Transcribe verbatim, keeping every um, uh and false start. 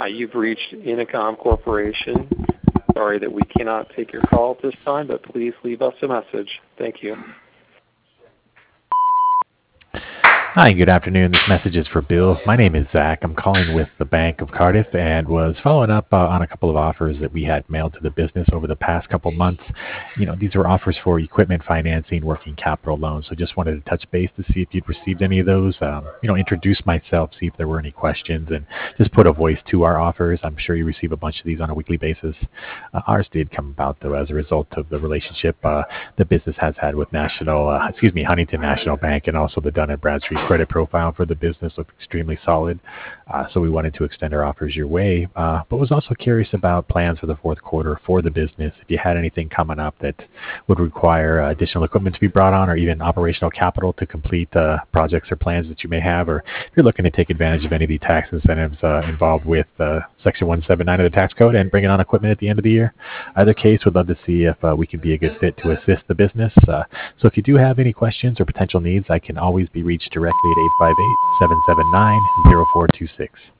you've reached Intercom Corporation. Sorry that we cannot take your call at this time, but please leave us a message. Thank you. Hi, good afternoon. This message is for Bill. My name is Zach. I'm calling with the Bank of Cardiff and was following up uh, on a couple of offers that we had mailed to the business over the past couple months. You know, these were offers for equipment financing, working capital loans. So just wanted to touch base to see if you'd received any of those. Um, you know, introduce myself, see if there were any questions, and just put a voice to our offers. I'm sure you receive a bunch of these on a weekly basis. Uh, ours did come about, though, as a result of the relationship uh, the business has had with National, uh, excuse me, Huntington National Bank, and also the Dun and Bradstreet credit profile for the business looked extremely solid. Uh, so we wanted to extend our offers your way, uh, but was also curious about plans for the fourth quarter for the business. If you had anything coming up that would require uh, additional equipment to be brought on, or even operational capital to complete uh, projects or plans that you may have, or if you're looking to take advantage of any of the tax incentives uh, involved with uh, Section one seventy-nine of the tax code and bringing on equipment at the end of the year. Either case, we'd love to see if uh, we could be a good fit to assist the business. Uh, so if you do have any questions or potential needs, I can always be reached directly at eight five eight, seven seven nine, zero four two six.